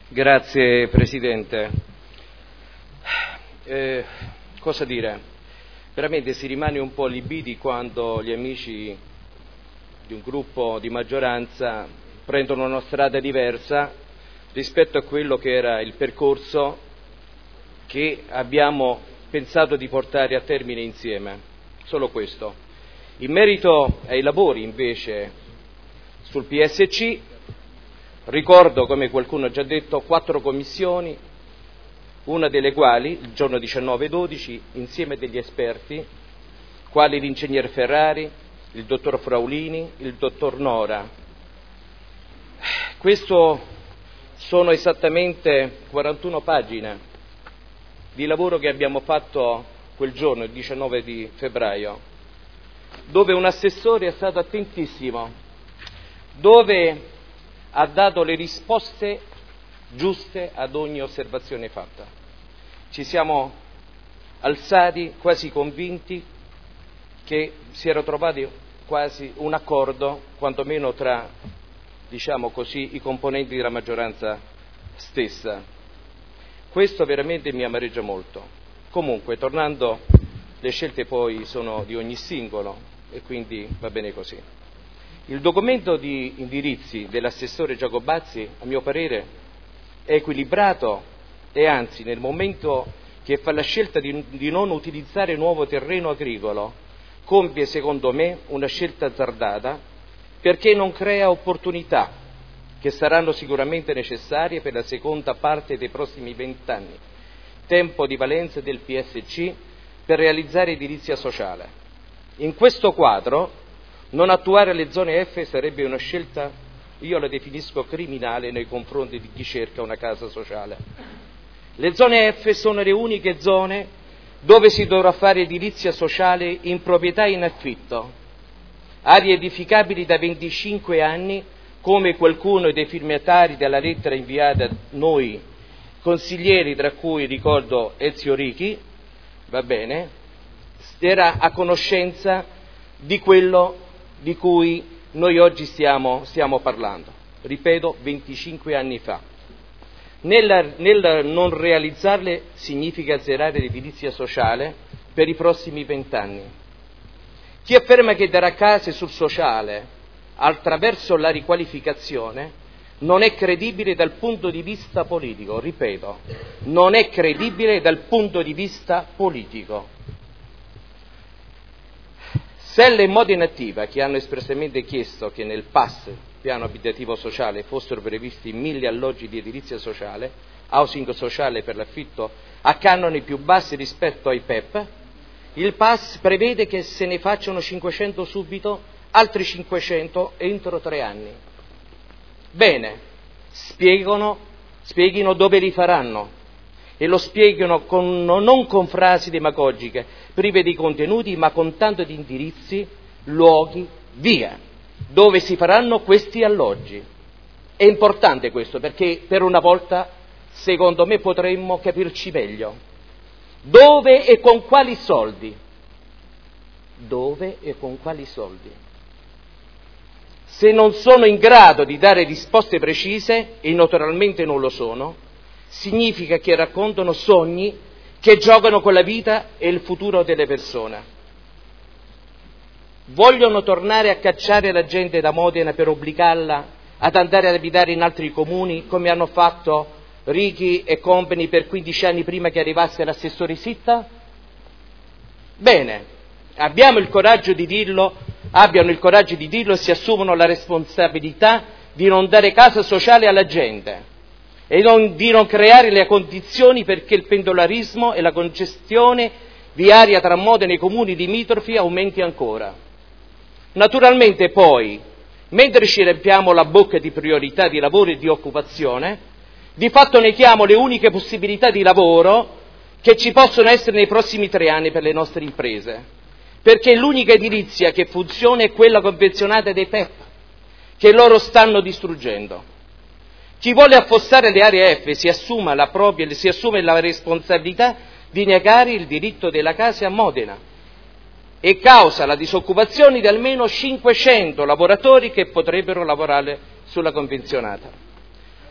Grazie Presidente. Cosa dire? Veramente si rimane un po' allibiti quando gli amici di un gruppo di maggioranza prendono una strada diversa rispetto a quello che era il percorso che abbiamo pensato di portare a termine insieme. Solo questo. In merito ai lavori invece sul PSC, ricordo, come qualcuno ha già detto, 4 commissioni, una delle quali, il giorno 19-12, insieme degli esperti, quali l'ingegner Ferrari, il dottor Fraulini, il dottor Nora. Questo sono esattamente 41 pagine di lavoro che abbiamo fatto quel giorno, il 19 di febbraio, dove un assessore è stato attentissimo, dove ha dato le risposte giuste ad ogni osservazione fatta. Ci siamo alzati quasi convinti che si era trovato quasi un accordo, quantomeno tra, diciamo così, i componenti della maggioranza stessa. Questo veramente mi amareggia molto. Comunque, tornando, le scelte poi sono di ogni singolo e quindi va bene così. Il documento di indirizzi dell'assessore Giacobazzi, a mio parere, è equilibrato e anzi, nel momento che fa la scelta di non utilizzare nuovo terreno agricolo, compie, secondo me, una scelta azzardata perché non crea opportunità che saranno sicuramente necessarie per la seconda parte dei prossimi 20 anni, tempo di valenza del PSC per realizzare edilizia sociale. In questo quadro, non attuare le zone F sarebbe una scelta, io la definisco criminale nei confronti di chi cerca una casa sociale. Le zone F sono le uniche zone dove si dovrà fare edilizia sociale in proprietà in affitto, aree edificabili da 25 anni, come qualcuno dei firmatari della lettera inviata a noi consiglieri, tra cui ricordo Ezio Richi, va bene, era a conoscenza di quello di cui noi oggi stiamo parlando. Ripeto, 25 anni fa. Nel non realizzarle significa azzerare l'edilizia sociale per i prossimi 20 anni. Chi afferma che darà case sul sociale attraverso la riqualificazione non è credibile dal punto di vista politico, ripeto, non è credibile dal punto di vista politico. Sella e Modena Attiva, che hanno espressamente chiesto che nel PAS, piano abitativo sociale, fossero previsti 1000 alloggi di edilizia sociale, housing sociale per l'affitto a canoni più bassi rispetto ai PEP, il PAS prevede che se ne facciano 500 subito, altri 500 entro 3 anni. Bene, spieghino dove li faranno e lo spieghino non con frasi demagogiche, prive di contenuti, ma con tanto di indirizzi, luoghi, via, dove si faranno questi alloggi. È importante questo perché per una volta, secondo me, potremmo capirci meglio. Dove e con quali soldi? Dove e con quali soldi? Se non sono in grado di dare risposte precise, e naturalmente non lo sono, significa che raccontano sogni che giocano con la vita e il futuro delle persone. Vogliono tornare a cacciare la gente da Modena per obbligarla ad andare ad abitare in altri comuni, come hanno fatto Richi e compagni per 15 anni prima che arrivasse l'assessore Sitta? Bene, abbiano il coraggio di dirlo e si assumono la responsabilità di non dare casa sociale alla gente e di non creare le condizioni perché il pendolarismo e la congestione viaria tra Modena e i comuni limitrofi aumenti ancora. Naturalmente poi, mentre ci riempiamo la bocca di priorità di lavoro e di occupazione, di fatto neghiamo le uniche possibilità di lavoro che ci possono essere nei prossimi 3 anni per le nostre imprese, perché l'unica edilizia che funziona è quella convenzionata dei PEP, che loro stanno distruggendo. Chi vuole affossare le aree F si assume la responsabilità di negare il diritto della casa a Modena e causa la disoccupazione di almeno 500 lavoratori che potrebbero lavorare sulla convenzionata.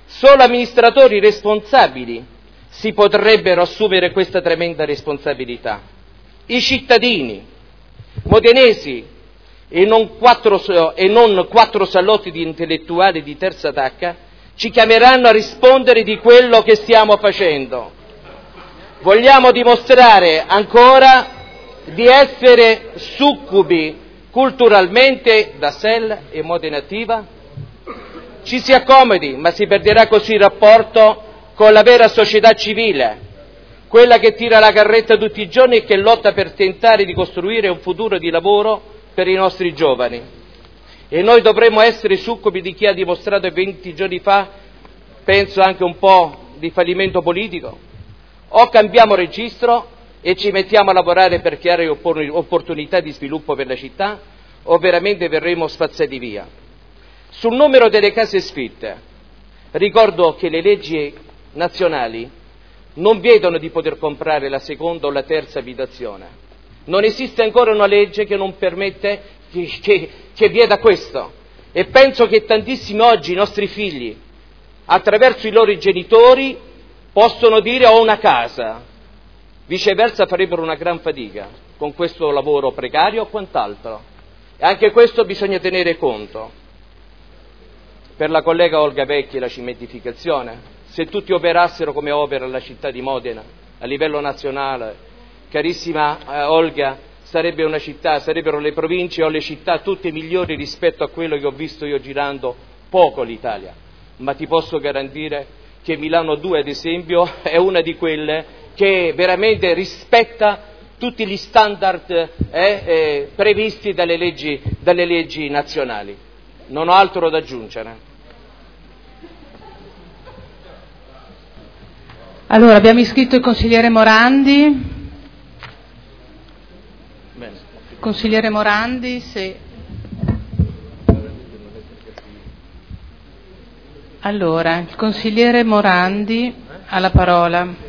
Solo amministratori responsabili si potrebbero assumere questa tremenda responsabilità. I cittadini modenesi e non quattro salotti di intellettuali di terza tacca ci chiameranno a rispondere di quello che stiamo facendo. Vogliamo dimostrare ancora di essere succubi culturalmente da SEL e Modena Attiva? Ci si accomodi, ma si perderà così il rapporto con la vera società civile, quella che tira la carretta tutti i giorni e che lotta per tentare di costruire un futuro di lavoro per i nostri giovani. E noi dovremmo essere succubi di chi ha dimostrato 20 giorni fa, penso anche un po' di fallimento politico? O cambiamo registro e ci mettiamo a lavorare per creare opportunità di sviluppo per la città, o veramente verremo spazzati via. Sul numero delle case sfitte, ricordo che le leggi nazionali non vietano di poter comprare la seconda o la terza abitazione. Non esiste ancora una legge che non permette, che vieta questo. E penso che tantissimi oggi i nostri figli, attraverso i loro genitori, possono dire ho una casa. Viceversa farebbero una gran fatica con questo lavoro precario o quant'altro. E anche questo bisogna tenere conto. Per la collega Olga Vecchi la cementificazione. Se tutti operassero come opera la città di Modena a livello nazionale, carissima Olga, sarebbero le province o le città tutte migliori rispetto a quello che ho visto io girando poco l'Italia. Ma ti posso garantire che Milano 2, ad esempio, è una di quelle che veramente rispetta tutti gli standard previsti dalle leggi nazionali. Non ho altro da aggiungere. Allora, abbiamo iscritto il consigliere Morandi. Bene. Consigliere Morandi, se... Allora, il consigliere Morandi ha la parola.